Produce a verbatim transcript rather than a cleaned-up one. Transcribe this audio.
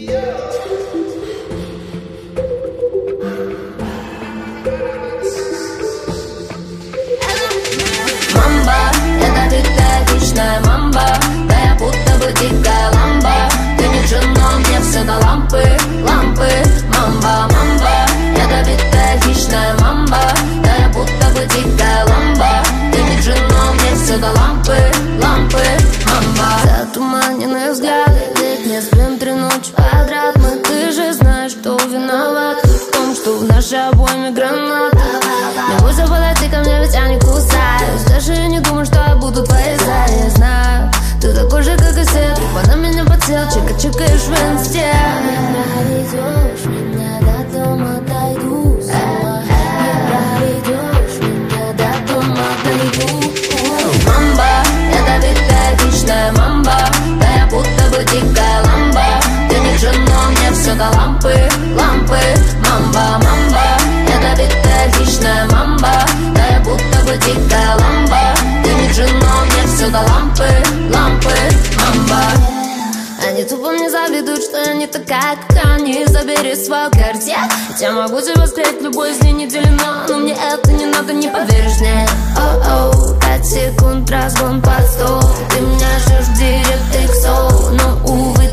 Мамба, это ты токсичная мамба. Да я будто бы дикая ламба. Ты не джин, но мне все до лампы, лампы. Мамба, мамба, это ты токсичная мамба. Да я будто бы дикая ламба. Ты не джин, но мне все до лампы, лампы. Мамба. Затуманенные взгляды, ведь не спим три ночи подряд. Мы, ты же знаешь, кто виноват в том, что в нашей обойме граната. Не бойся подойти ко мне, ведь я не кусаюсь. Даже не думаю, что я буду твоей за. Я знаю, ты такой же, как и все. Ты на меня подсел, чика-чикаешь в инсте. Не проведешь меня до дома, дойду сама. Не проведешь меня до дома, дойду. Мамба, это ты токсичная мамба. Да я будто бы дикая ламба. Ты не джин, но мне все до лампы, лампы. Мамба, мамба, это ты токсичная мамба. Да я будто бы дикая ламба. Ты не джин, но мне все до лампы, лампы. Мамба. Они тупо мне завидуют, что я не такая, как они. Забери свою картину, ведь я могу тебя склеить любой из дней недели, но, но мне это не надо, не поверишь мне. Оу-оу, пять секунд, разгон под стол. Ты меня ждешь в директ икс оу, но увы,